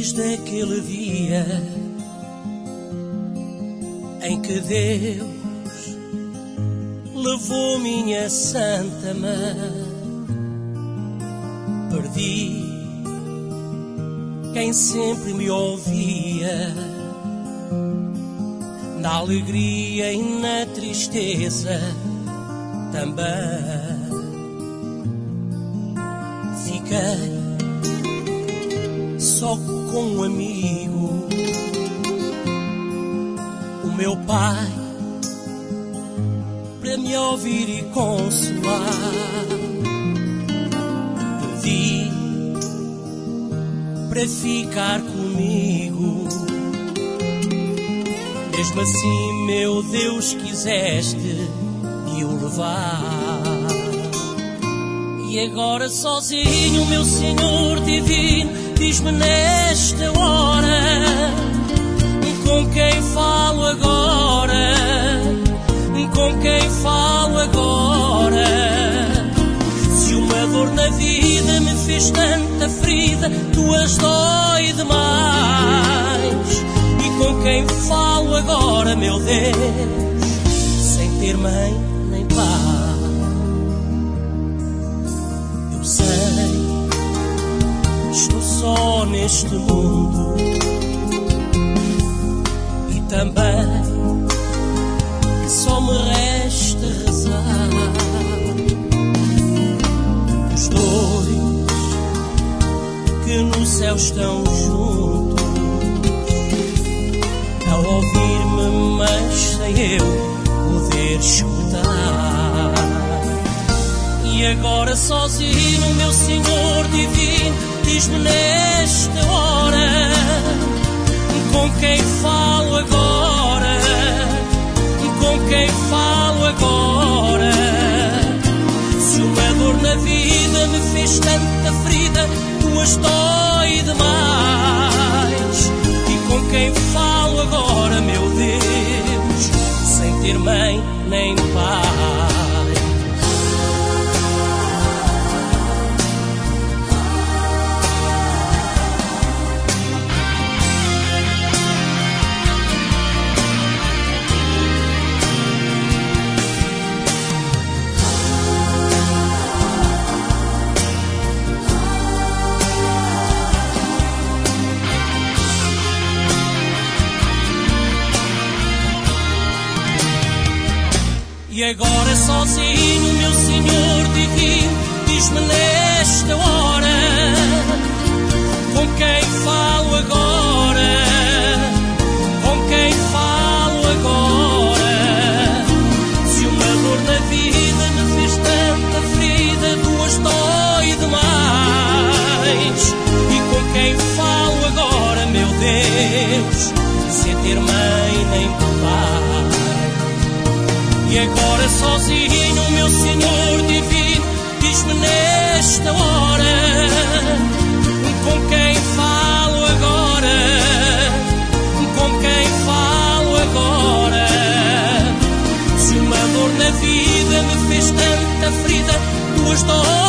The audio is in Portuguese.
desde aquele dia em que Deus levou minha santa mão. Perdi quem sempre me ouvia, na alegria e na tristeza também. Fiquei só com um amigo, o meu pai, para me ouvir e consolar. Pedi para ficar comigo, mesmo assim, meu Deus, quiseste me o levar. E agora sozinho, meu Senhor divino, diz-me nesta hora, com quem falo agora, com quem falo agora. Se uma dor na vida me fez tanta ferida, tuas dói demais. E com quem falo agora, meu Deus, sem ter mãe nem pai? Eu sei, estou só neste mundo e também só me resta rezar. Os dois que no céu estão juntos a ouvir-me, mas sem eu poder escutar. E agora sozinho, meu Senhor divino, diz-me nesta hora, com quem falo agora, com quem falo agora. Se uma dor na vida me fez tanta ferida, tuas dói demais. E com quem falo agora, meu Deus, sem ter mãe nem pai? E agora sozinho, meu Senhor divino, diz-me nesta hora, com quem falo agora, com quem falo agora. Se uma dor na vida me fez tanta ferida, duas dói demais. E com quem falo agora, meu Deus, sem ter mãe nem pai? E agora sozinho, meu Senhor divino, diz-me nesta hora, com quem falo agora, com quem falo agora. Se uma dor na vida me fez tanta ferida, tuas dores